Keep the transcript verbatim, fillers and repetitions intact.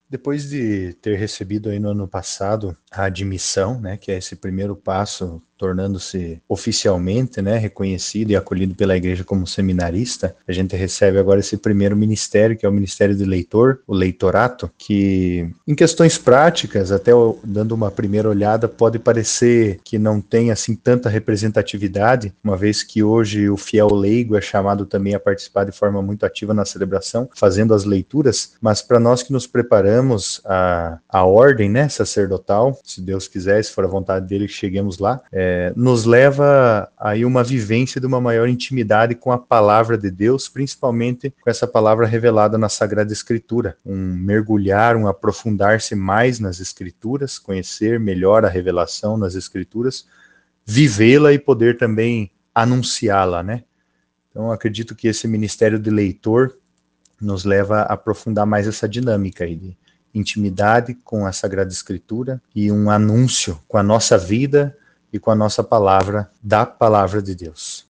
Depois de ter recebido aí no ano passado a admissão, né, que é esse primeiro passo, tornando-se oficialmente, né, reconhecido e acolhido pela igreja como seminarista, a gente recebe agora esse primeiro ministério, que é o ministério de leitor, o leitorato, que em questões práticas, até dando uma primeira olhada, pode parecer que não tem assim tanta representatividade, uma vez que hoje o fiel leigo é chamado também a participar de forma muito ativa na celebração, fazendo as leituras, mas para nós que nos preparamos a, a ordem, né, sacerdotal, se Deus quiser, se for a vontade dele que cheguemos lá, é, nos leva aí uma vivência de uma maior intimidade com a palavra de Deus, principalmente com essa palavra revelada na Sagrada Escritura, um mergulhar, um aprofundar-se mais nas Escrituras, conhecer melhor a revelação nas Escrituras, vivê-la e poder também anunciá-la, né? Então, acredito que esse ministério de leitor nos leva a aprofundar mais essa dinâmica aí de intimidade com a Sagrada Escritura e um anúncio com a nossa vida e com a nossa palavra da palavra de Deus.